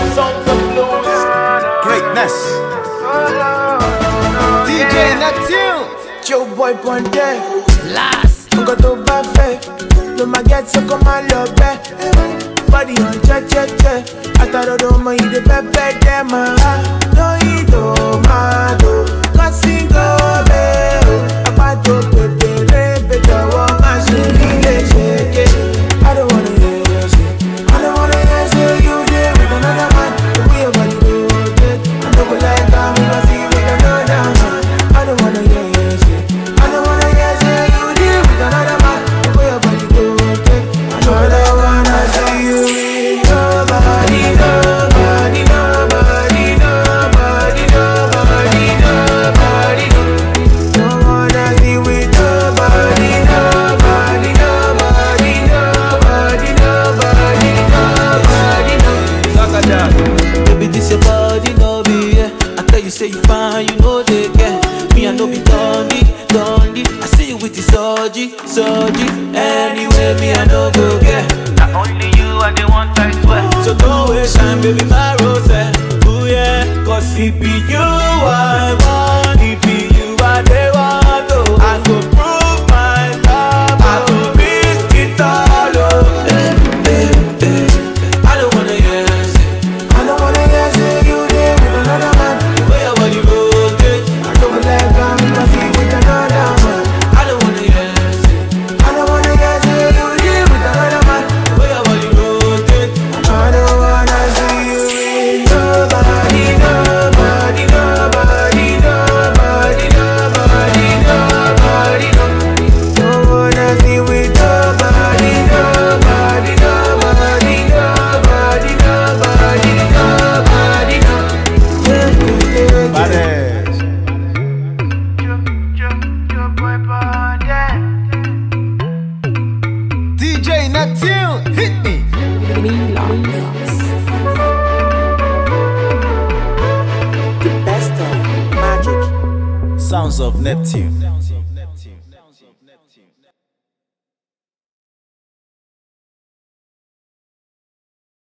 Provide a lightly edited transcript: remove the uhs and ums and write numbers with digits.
Sounds of blues. Greatness. DJ Neptune. Joe boy Ponte. Last. Nko to ba fe. No ma get so come and love be. Body on che. Ataro do mo ide pepe dem no ido ma do. Cause go be. Apato pepe rebe jawo ma shiri shake. I don't wanna hear you say. I don't wanna hear say you there with another man. The way your body rotate. I don't go like I'm gonna see with another man. I don't wanna hear you say. I don't wanna hear say you there with another man. The way your body rotate. I don't wanna see you with nobody. Don't wanna see with nobody. Baby, this your body, no be, yeah. I tell you, say you fine, you know they care. Me, I know be dundee. I see you with the surgery. Anyway, me, I know go get. Not only you, I the one I swear. So don't waste time, baby, my rose. Ooh, yeah. Cause it be you, I want. It be you, I they want. Oh, I go prove my love. I go risk it all. Oh, I don't wanna hear say. I don't wanna hear say you there with another man. The way your body rotate. I don't like I'm gonna see with another man. I don't wanna hear say. I don't wanna hear say you there with another man. The way your body rotate. I don't wanna see you with nobody. Don't wanna see with nobody. Badass. DJ Neptune, hit me. The best of magic. Sounds of Neptune.